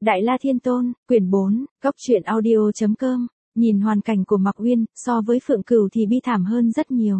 Đại La Thiên Tôn, quyển 4, góc truyện audio.com, nhìn hoàn cảnh của Mạc Uyên, so với Phượng Cửu thì bi thảm hơn rất nhiều.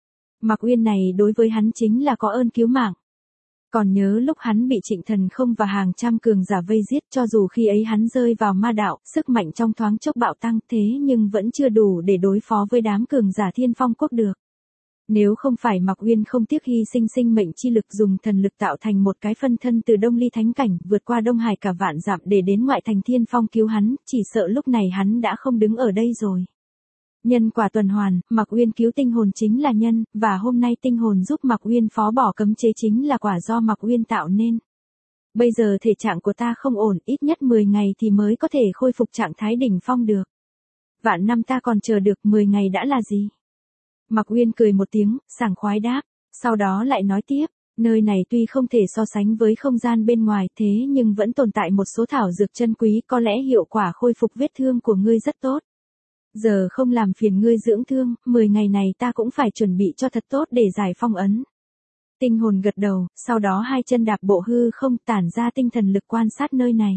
Mạc Uyên này đối với hắn chính là có ơn cứu mạng. Còn nhớ lúc hắn bị Trịnh Thần Không và hàng trăm cường giả vây giết, cho dù khi ấy hắn rơi vào ma đạo, sức mạnh trong thoáng chốc bạo tăng thế nhưng vẫn chưa đủ để đối phó với đám cường giả Thiên Phong Quốc được. Nếu không phải Mạc Uyên không tiếc hy sinh sinh mệnh chi lực dùng thần lực tạo thành một cái phân thân từ Đông Ly Thánh Cảnh vượt qua Đông Hải cả vạn dặm để đến ngoại thành Thiên Phong cứu hắn, chỉ sợ lúc này hắn đã không đứng ở đây rồi. Nhân quả tuần hoàn, Mạc Uyên cứu tinh hồn chính là nhân, và hôm nay tinh hồn giúp Mạc Uyên phó bỏ cấm chế chính là quả do Mạc Uyên tạo nên. Bây giờ thể trạng của ta không ổn, ít nhất 10 ngày thì mới có thể khôi phục trạng thái đỉnh phong được. Vạn năm ta còn chờ được, 10 ngày đã là gì? Mạc Uyên cười một tiếng, sảng khoái đáp, sau đó lại nói tiếp, nơi này tuy không thể so sánh với không gian bên ngoài thế nhưng vẫn tồn tại một số thảo dược chân quý, có lẽ hiệu quả khôi phục vết thương của ngươi rất tốt. Giờ không làm phiền ngươi dưỡng thương, 10 ngày này ta cũng phải chuẩn bị cho thật tốt để giải phong ấn. Tinh hồn gật đầu, sau đó hai chân đạp bộ hư không tản ra tinh thần lực quan sát nơi này.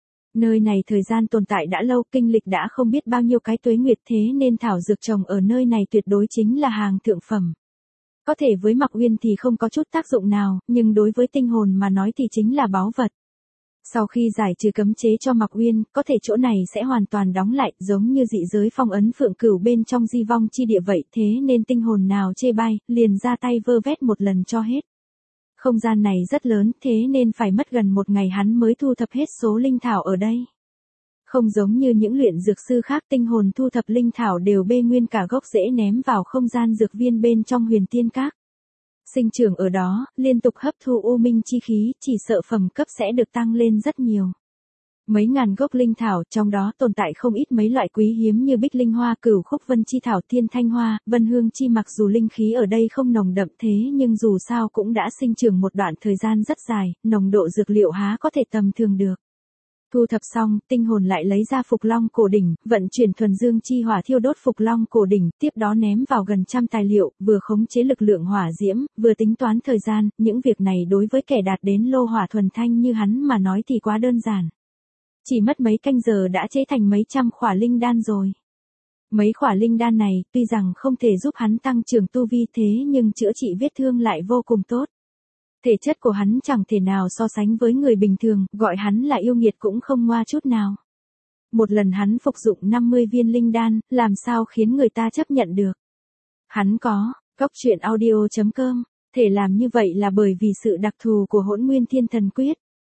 Nơi này thời gian tồn tại đã lâu, kinh lịch đã không biết bao nhiêu cái tuế nguyệt thế nên thảo dược trồng ở nơi này tuyệt đối chính là hàng thượng phẩm. Có thể với Mạc Uyên thì không có chút tác dụng nào, nhưng đối với tinh hồn mà nói thì chính là báu vật. Sau khi giải trừ cấm chế cho Mạc Uyên, có thể chỗ này sẽ hoàn toàn đóng lại, giống như dị giới phong ấn Phượng Cửu bên trong di vong chi địa vậy, thế nên tinh hồn nào chê bai, liền ra tay vơ vét một lần cho hết. Không gian này rất lớn, thế nên phải mất gần một ngày hắn mới thu thập hết số linh thảo ở đây. Không giống như những luyện dược sư khác, tinh hồn thu thập linh thảo đều bê nguyên cả gốc rễ ném vào không gian dược viên bên trong Huyền Tiên Các. Sinh trưởng ở đó, liên tục hấp thu u minh chi khí, chỉ sợ phẩm cấp sẽ được tăng lên rất nhiều. Mấy ngàn gốc linh thảo, trong đó tồn tại không ít mấy loại quý hiếm như bích linh hoa, cửu khúc vân chi thảo, thiên thanh hoa, vân hương chi, mặc dù linh khí ở đây không nồng đậm thế nhưng dù sao cũng đã sinh trưởng một đoạn thời gian rất dài, nồng độ dược liệu há có thể tầm thường được. Thu thập xong, tinh hồn lại lấy ra Phục Long cổ đỉnh, vận chuyển thuần dương chi hỏa thiêu đốt Phục Long cổ đỉnh, tiếp đó ném vào gần trăm tài liệu, vừa khống chế lực lượng hỏa diễm, vừa tính toán thời gian, những việc này đối với kẻ đạt đến lô hỏa thuần thanh như hắn mà nói thì quá đơn giản. Chỉ mất mấy canh giờ đã chế thành mấy trăm khỏa linh đan rồi. Mấy khỏa linh đan này, tuy rằng không thể giúp hắn tăng trưởng tu vi thế nhưng chữa trị vết thương lại vô cùng tốt. Thể chất của hắn chẳng thể nào so sánh với người bình thường, gọi hắn là yêu nghiệt cũng không ngoa chút nào. Một lần hắn phục dụng 50 viên linh đan, làm sao khiến người ta chấp nhận được. Hắn có, góc truyện audio.com, thể làm như vậy là bởi vì sự đặc thù của Hỗn Nguyên Thiên Thần Quyết.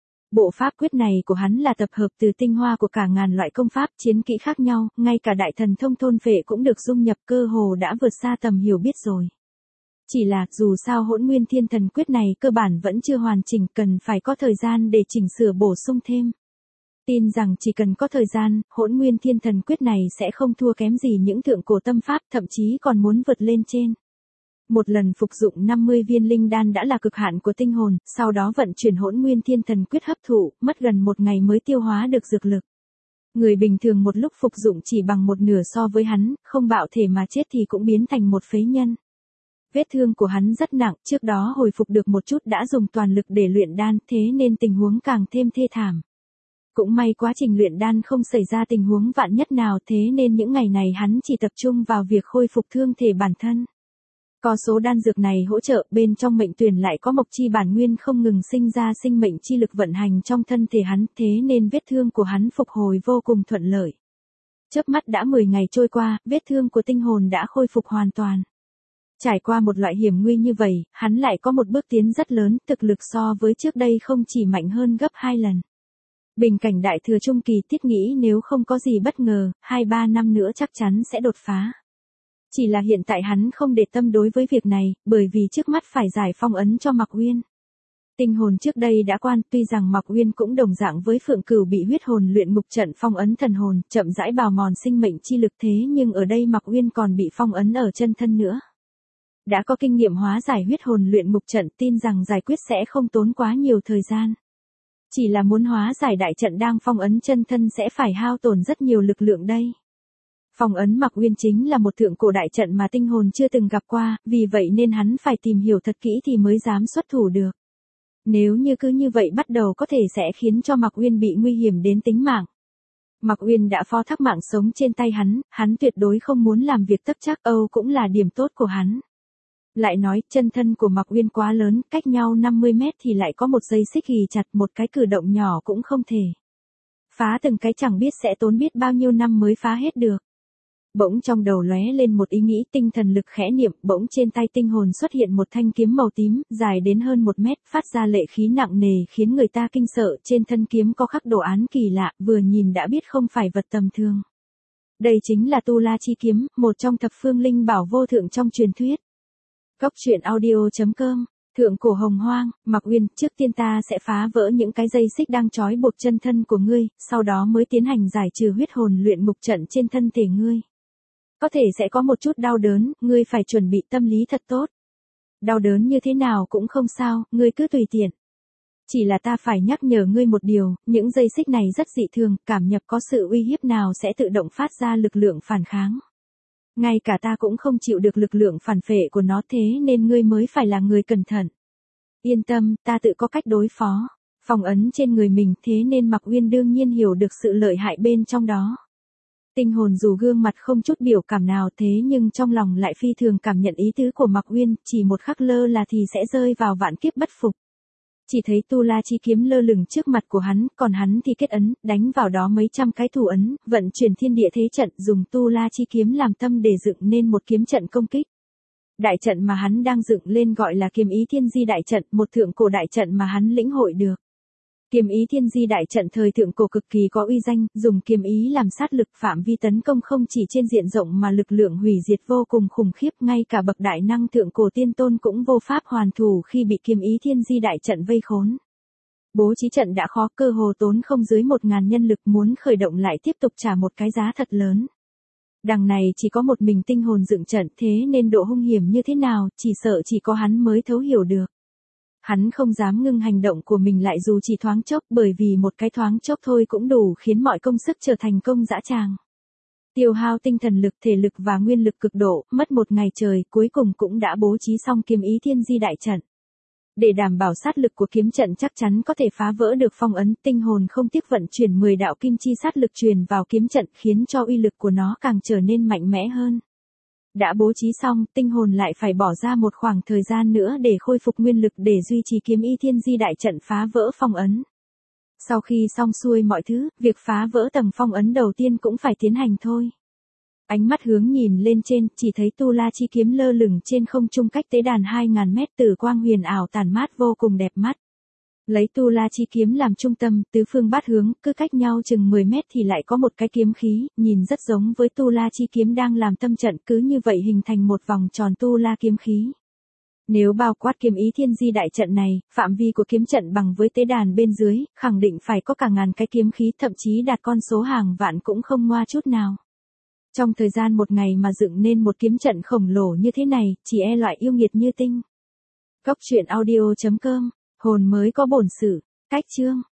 Bộ pháp quyết này của hắn là tập hợp từ tinh hoa của cả ngàn loại công pháp chiến kỹ khác nhau, ngay cả đại thần thông thôn phệ cũng được dung nhập, cơ hồ đã vượt xa tầm hiểu biết rồi. Chỉ là, dù sao Hỗn Nguyên Thiên Thần Quyết này cơ bản vẫn chưa hoàn chỉnh, cần phải có thời gian để chỉnh sửa bổ sung thêm. Tin rằng chỉ cần có thời gian, Hỗn Nguyên Thiên Thần Quyết này sẽ không thua kém gì những thượng cổ tâm pháp, thậm chí còn muốn vượt lên trên. Một lần phục dụng 50 viên linh đan đã là cực hạn của tinh hồn, sau đó vận chuyển Hỗn Nguyên Thiên Thần Quyết hấp thụ, mất gần một ngày mới tiêu hóa được dược lực. Người bình thường một lúc phục dụng chỉ bằng một nửa so với hắn, không bạo thể mà chết thì cũng biến thành một phế nhân. Vết thương của hắn rất nặng, trước đó hồi phục được một chút đã dùng toàn lực để luyện đan, thế nên tình huống càng thêm thê thảm. Cũng may quá trình luyện đan không xảy ra tình huống vạn nhất nào, thế nên những ngày này hắn chỉ tập trung vào việc khôi phục thương thể bản thân. Có số đan dược này hỗ trợ, bên trong mệnh tuyển lại có mộc chi bản nguyên không ngừng sinh ra sinh mệnh chi lực vận hành trong thân thể hắn, thế nên vết thương của hắn phục hồi vô cùng thuận lợi. Chớp mắt đã 10 ngày trôi qua, vết thương của tinh hồn đã khôi phục hoàn toàn. Trải qua một loại hiểm nguy như vậy, hắn lại có một bước tiến rất lớn, thực lực so với trước đây không chỉ mạnh hơn gấp 2 lần. Bình cảnh đại thừa trung kỳ, thiết nghĩ nếu không có gì bất ngờ, 2-3 năm nữa chắc chắn sẽ đột phá. Chỉ là hiện tại hắn không để tâm đối với việc này, bởi vì trước mắt phải giải phong ấn cho Mạc Uyên. Tinh hồn trước đây đã quan, tuy rằng Mạc Uyên cũng đồng dạng với Phượng Cửu bị huyết hồn luyện ngục trận phong ấn thần hồn, chậm rãi bào mòn sinh mệnh chi lực, thế nhưng ở đây Mạc Uyên còn bị phong ấn ở chân thân nữa. Đã có kinh nghiệm hóa giải huyết hồn luyện ngục trận, tin rằng giải quyết sẽ không tốn quá nhiều thời gian. Chỉ là muốn hóa giải đại trận đang phong ấn chân thân sẽ phải hao tổn rất nhiều lực lượng đây. Phong ấn Mạc Uyên chính là một thượng cổ đại trận mà tinh hồn chưa từng gặp qua, vì vậy nên hắn phải tìm hiểu thật kỹ thì mới dám xuất thủ được. Nếu như cứ như vậy bắt đầu có thể sẽ khiến cho Mạc Uyên bị nguy hiểm đến tính mạng. Mạc Uyên đã phó thác mạng sống trên tay hắn tuyệt đối không muốn làm việc tắc trắc, Âu cũng là điểm tốt của hắn. Lại nói, chân thân của Mạc Uyên quá lớn, cách nhau 50 mét thì lại có một dây xích ghì chặt, một cái cử động nhỏ cũng không thể. Phá từng cái chẳng biết sẽ tốn biết bao nhiêu năm mới phá hết được. Bỗng trong đầu lóe lên một ý nghĩ, tinh thần lực khẽ niệm, bỗng trên tay tinh hồn xuất hiện một thanh kiếm màu tím, dài đến hơn 1 mét, phát ra lệ khí nặng nề khiến người ta kinh sợ, trên thân kiếm có khắc đồ án kỳ lạ, vừa nhìn đã biết không phải vật tầm thường. Đây chính là Tu La Chi Kiếm, một trong thập phương linh bảo vô thượng trong truyền thuyết. Góc truyện audio.com, Thượng cổ hồng hoang, Mạc Uyên, trước tiên ta sẽ phá vỡ những cái dây xích đang trói buộc chân thân của ngươi, sau đó mới tiến hành giải trừ huyết hồn luyện ngục trận trên thân thể ngươi. Có thể sẽ có một chút đau đớn, ngươi phải chuẩn bị tâm lý thật tốt. Đau đớn như thế nào cũng không sao, ngươi cứ tùy tiện. Chỉ là ta phải nhắc nhở ngươi một điều, những dây xích này rất dị thường, cảm nhập có sự uy hiếp nào sẽ tự động phát ra lực lượng phản kháng. Ngay cả ta cũng không chịu được lực lượng phản phệ của nó, thế nên ngươi mới phải là người cẩn thận. Yên tâm, ta tự có cách đối phó. Phong ấn trên người mình, thế nên Mạc Uyên đương nhiên hiểu được sự lợi hại bên trong đó. Tinh hồn dù gương mặt không chút biểu cảm nào thế nhưng trong lòng lại phi thường cảm nhận ý tứ của Mạc Uyên, chỉ một khắc lơ là thì sẽ rơi vào vạn kiếp bất phục. Chỉ thấy Tu La Chi Kiếm lơ lửng trước mặt của hắn, còn hắn thì kết ấn, đánh vào đó mấy trăm cái thủ ấn, vận chuyển thiên địa thế trận, dùng Tu La Chi Kiếm làm tâm để dựng nên một kiếm trận công kích. Đại trận mà hắn đang dựng lên gọi là Kiếm Ý Thiên Di Đại Trận, một thượng cổ đại trận mà hắn lĩnh hội được. Kiếm Ý Thiên Di Đại Trận thời thượng cổ cực kỳ có uy danh, dùng kiếm ý làm sát lực, phạm vi tấn công không chỉ trên diện rộng mà lực lượng hủy diệt vô cùng khủng khiếp, ngay cả bậc đại năng thượng cổ tiên tôn cũng vô pháp hoàn thủ khi bị Kiếm Ý Thiên Di Đại Trận vây khốn. Bố trí trận đã khó, cơ hồ tốn không dưới 1000 nhân lực, muốn khởi động lại tiếp tục trả một cái giá thật lớn. Đằng này chỉ có một mình tinh hồn dựng trận, thế nên độ hung hiểm như thế nào, chỉ sợ chỉ có hắn mới thấu hiểu được. Hắn không dám ngưng hành động của mình lại dù chỉ thoáng chốc, bởi vì một cái thoáng chốc thôi cũng đủ khiến mọi công sức trở thành công dã tràng. Tiêu hao tinh thần lực, thể lực và nguyên lực cực độ, mất 1 ngày trời, cuối cùng cũng đã bố trí xong Kiếm Ý Thiên Di Đại Trận. Để đảm bảo sát lực của kiếm trận chắc chắn có thể phá vỡ được phong ấn, tinh hồn không tiếc vận chuyển 10 đạo kim chi sát lực truyền vào kiếm trận, khiến cho uy lực của nó càng trở nên mạnh mẽ hơn. Đã bố trí xong, tinh hồn lại phải bỏ ra một khoảng thời gian nữa để khôi phục nguyên lực để duy trì Kiếm Ý Thiên Di Đại Trận phá vỡ phong ấn. Sau khi xong xuôi mọi thứ, việc phá vỡ tầng phong ấn đầu tiên cũng phải tiến hành thôi. Ánh mắt hướng nhìn lên trên, chỉ thấy Tu La Chi Kiếm lơ lửng trên không trung cách tế đàn 2000 mét, tử quang huyền ảo tản mát vô cùng đẹp mắt. Lấy Tu La Chi Kiếm làm trung tâm, tứ phương bát hướng, cứ cách nhau chừng 10 mét thì lại có một cái kiếm khí, nhìn rất giống với Tu La Chi Kiếm đang làm tâm trận, cứ như vậy hình thành một vòng tròn Tu La kiếm khí. Nếu bao quát Kiếm Ý Thiên Di Đại Trận này, phạm vi của kiếm trận bằng với tế đàn bên dưới, khẳng định phải có cả ngàn cái kiếm khí, thậm chí đạt con số hàng vạn cũng không ngoa chút nào. Trong thời gian 1 ngày mà dựng nên một kiếm trận khổng lồ như thế này, chỉ e loại yêu nghiệt như tinh. Góc truyện audio.com, hồn mới có bổn sự, cách chương.